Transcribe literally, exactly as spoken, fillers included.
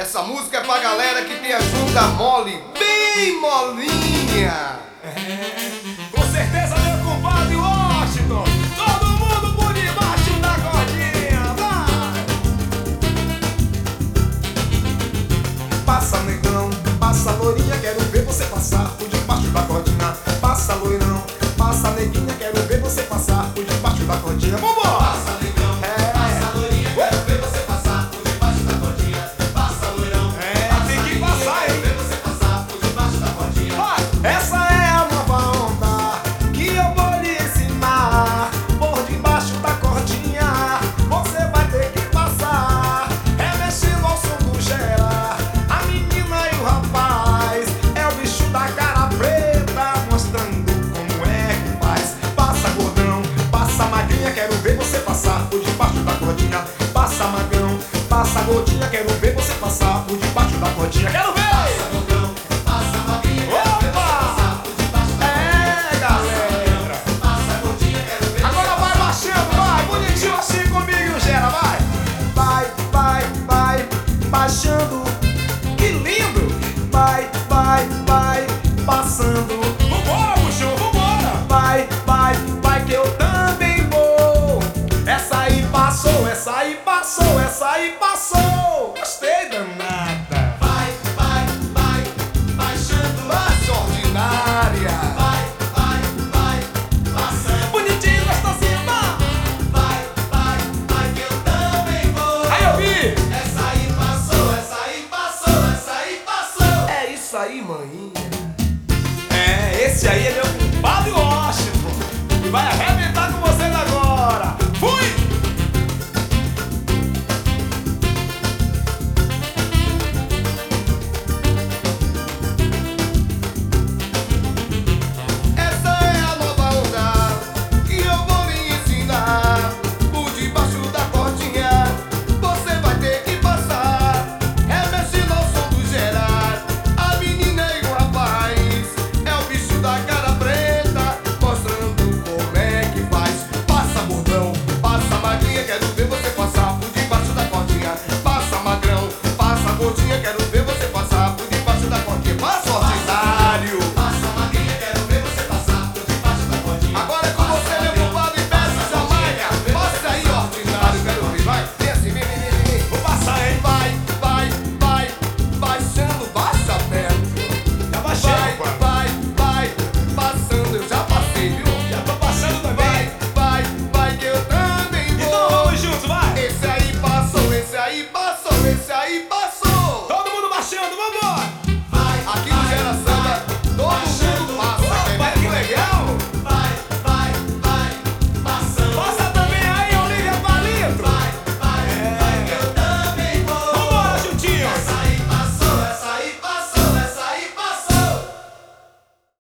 Essa música é pra galera que tem a junta mole, bem molinha. É, com certeza, meu compadre Washington. Todo mundo por debaixo da cordinha, vai! Passa, negão, passa, loirinha, quero ver você passar por debaixo da cordinha. Passa, loirão, passa, neguinha, quero ver você passar por debaixo da cordinha. Vambora! Passa, negão, É. passa, loirinha, quero ver você passar por debaixo da cordinha. Passa, loirão, É, passa, tem que neguinha, passar, quero hein? ver você passar por debaixo da cordinha. Vai! Essa é a nova onda que eu vou lhe ensinar. Por debaixo da cordinha você vai ter que passar, remexendo ao som do gera. A menina e o rapaz é o bicho da cara preta, mostrando como é que faz. Passa, gordão, passa, magrinha, quero ver você passar por debaixo da cordinha. Passa, magão, passa, gordinha, quero ver você passar por debaixo da cordinha. Quero ver! Passa, gordão, passa, magrinha, quero ver você passar por debaixo da É, galera! Passa, gordinha, quero ver você Agora vai baixando, vai, bonitinho assim comigo, Gera, vai! Vai, vai, vai, baixando, que lindo! Vai, vai, vai, passando.